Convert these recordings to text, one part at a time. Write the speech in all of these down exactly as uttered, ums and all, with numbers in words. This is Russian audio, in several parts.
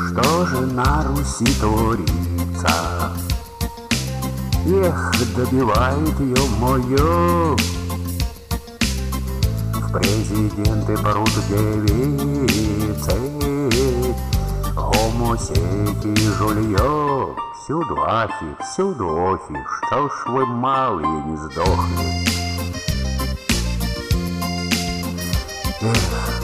Что же на Руси творится? Эх, добивает ее мою. В президенты прут девицы, гомосеки и жулье. Всюду ахи, всюду охи, что ж вы малые не сдохли. Эх.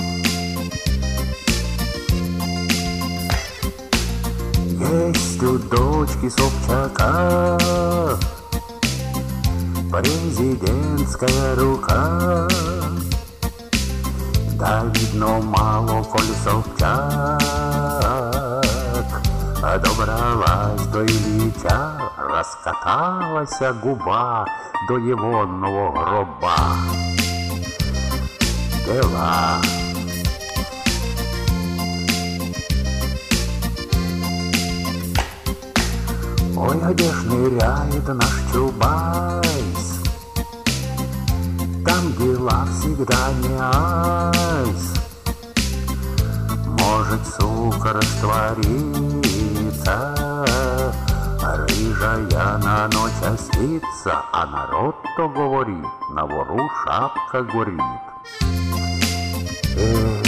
Есть у дочки Собчака президентская рука. Да видно мало, коль Собчак добралась до Ильича, раскаталась губа до его нового гроба. Дела. Ой, а где ж ныряет наш Чубайс? Там дела всегда не айс. Может, сука, раствориться, рыжая на ночь остится, а народ-то говорит, на вору шапка горит. Эх.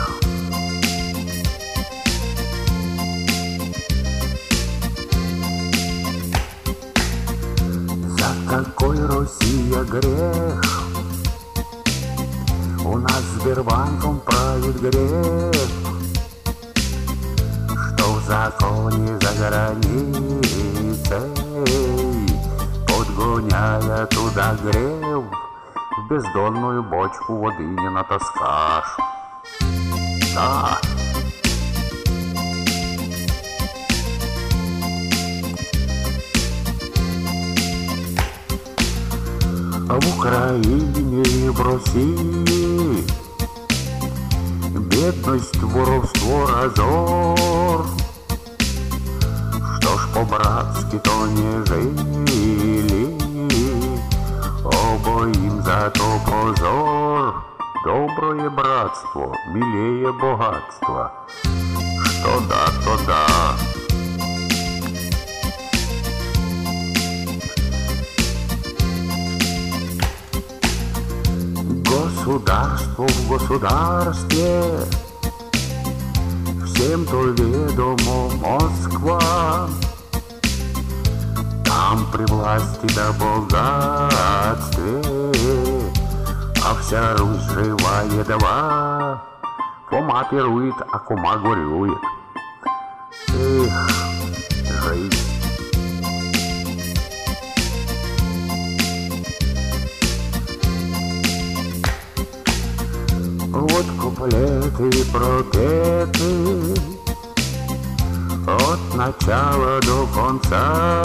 Какой Россия грех? У нас Сбербанком правит грех, что в законе за границей, подгоняя туда грев, в бездонную бочку воды не натаскашь. Да. В Украине и в России бедность, воровство, разор. Что ж по-братски-то не жили, обоим зато позор. Доброе братство, милее богатства. Что да, то да. Государство в государстве, всем то ведомо Москва. Там при власти да богатстве, а вся Русь жива едва. Фома пирует, а кума горюет. Эх, жизнь. Вот куплеты и пропеты от начала до конца.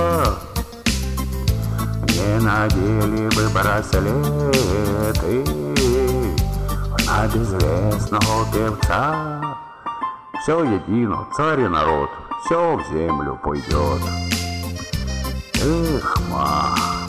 Не надели бы браслеты на безвестного певца. Все едино, царь и народ, все в землю пойдет. Эх, ма.